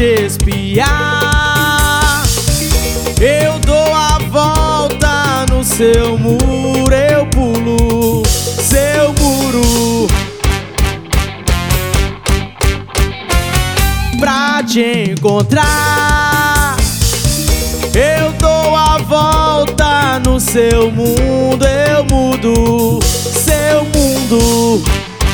te espiar. Eu dou a volta no seu muro, eu pulo seu muro pra te encontrar. Eu dou a volta no seu mundo, eu mudo seu mundo.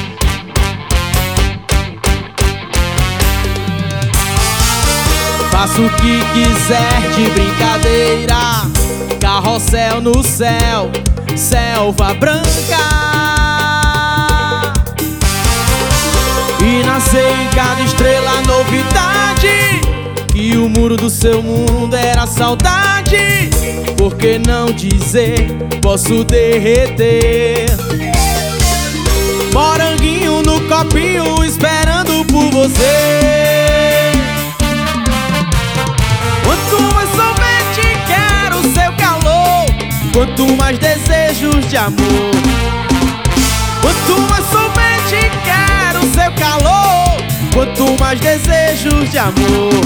Faço o que quiser de brincadeira, carrossel no céu, selva branca. E nascer em cada estrela novidade, que o muro do seu mundo era saudade. Por que não dizer, posso derreter? Moranguinho no copinho esperando por você. Quanto mais sorvete quero seu calor, quanto mais desejos de amor. Quanto mais sorvete quero seu calor, quanto mais desejos de amor.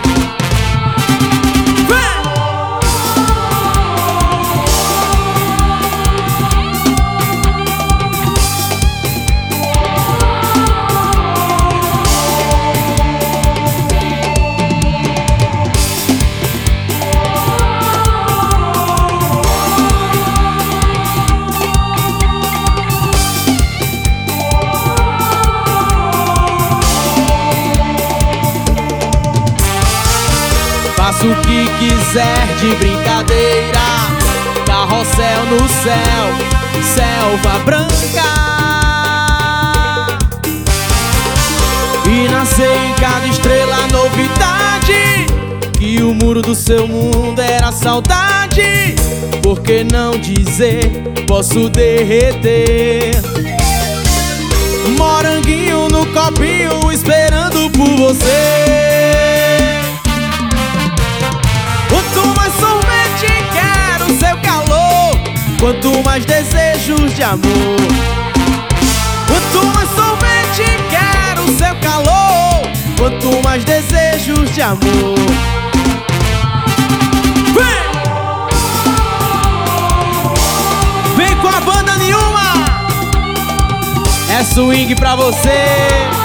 Faço o que quiser de brincadeira, carrossel no céu, selva branca. E nascer em cada estrela novidade, que o muro do seu mundo era saudade. Por que não dizer, posso derreter? Moranguinho no copinho esperando por você. Quanto mais sorvete quero seu calor, quanto mais desejos de amor. Quanto mais sorvete quero seu calor, quanto mais desejos de amor. Vem com a banda nenhuma, é swing pra você.